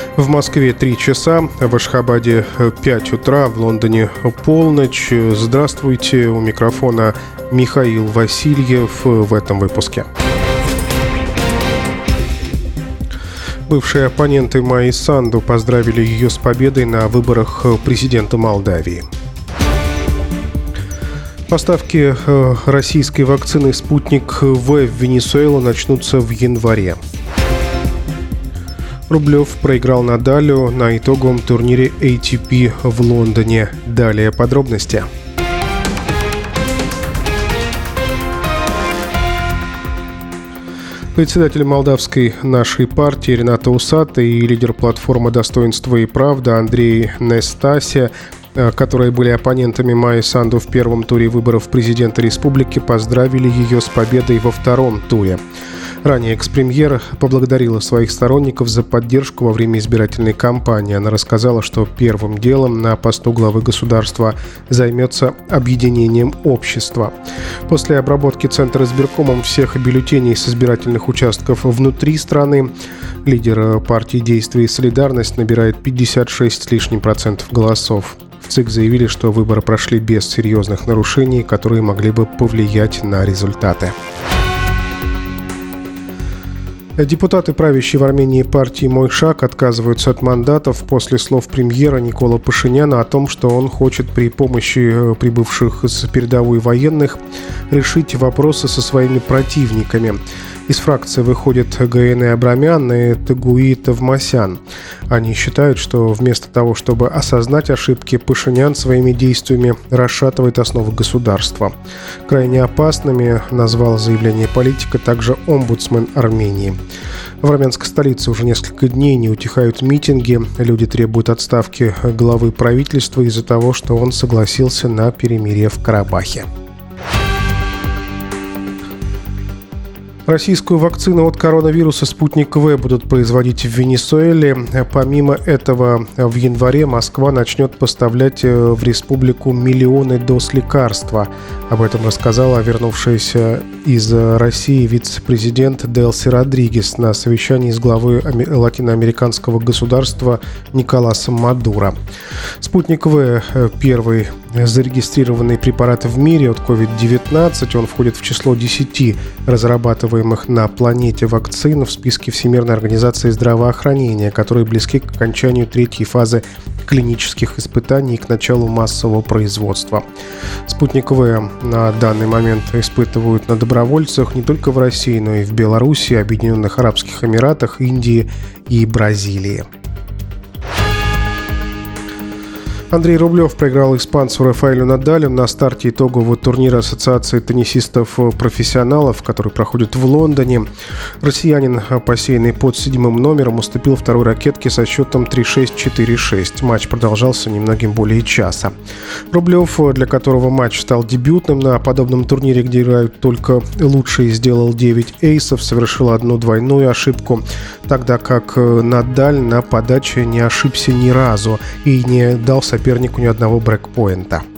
В Москве 3 часа, в Ашхабаде 5 утра, в Лондоне полночь. Здравствуйте, у микрофона Михаил Васильев в этом выпуске. Бывшие оппоненты Майи Санду поздравили ее с победой на выборах президента Молдавии. Поставки российской вакцины «Спутник В» в Венесуэлу начнутся в январе. Рублев проиграл Надалю на итоговом турнире ATP в Лондоне. Далее подробности. Председатель молдавской «Нашей партии» Рената Усата и лидер платформы «Достоинство и правда» Андрей Нестася, которые были оппонентами Майи Санду в первом туре выборов президента республики, поздравили ее с победой во втором туре. Ранее экс-премьер поблагодарила своих сторонников за поддержку во время избирательной кампании. Она рассказала, что первым делом на посту главы государства займется объединением общества. После обработки Центра избиркомом всех бюллетеней с избирательных участков внутри страны лидер партии «Действие и солидарность» набирает 56 с лишним % голосов. В ЦИК заявили, что выборы прошли без серьезных нарушений, которые могли бы повлиять на результаты. Депутаты правящей в Армении партии «Мой шаг» отказываются от мандатов после слов премьера Никола Пашиняна о том, что он хочет при помощи прибывших с передовой военных решить вопросы со своими противниками. Из фракции выходят Гаене Абрамян и Тагуи Тавмасян. Они считают, что вместо того, чтобы осознать ошибки, Пашинян своими действиями расшатывает основы государства. Крайне опасными назвал заявление политика также омбудсмен Армении. В армянской столице уже несколько дней не утихают митинги. Люди требуют отставки главы правительства из-за того, что он согласился на перемирие в Карабахе. Российскую вакцину от коронавируса «Спутник В» будут производить в Венесуэле. Помимо этого, в январе Москва начнет поставлять в республику миллионы доз лекарства. Об этом рассказала вернувшаяся из России вице-президент Делси Родригес на совещании с главой латиноамериканского государства Николасом Мадуро. «Спутник В» – первый зарегистрированный препарат в мире от COVID-19. Он входит в число 10 разрабатываемых на планете вакцин в списке Всемирной организации здравоохранения, которые близки к окончанию третьей фазы клинических испытаний и к началу массового производства. «Спутник В» на данный момент испытывают на добровольцах не только в России, но и в Беларуси, Объединенных Арабских Эмиратах, Индии и Бразилии. Андрей Рублев проиграл испанцу Рафаэлю Надалю на старте итогового турнира Ассоциации теннисистов-профессионалов, который проходит в Лондоне. Россиянин, посеянный под 7-м номером, уступил второй ракетке со счетом 3-6, 4-6. Матч продолжался немногим более часа. Рублев, для которого матч стал дебютным на подобном турнире, где играют только лучшие, сделал 9 эйсов, совершил одну двойную ошибку, тогда как Надаль на подаче не ошибся ни разу и не дал сопернику ни одного брейкпоинта.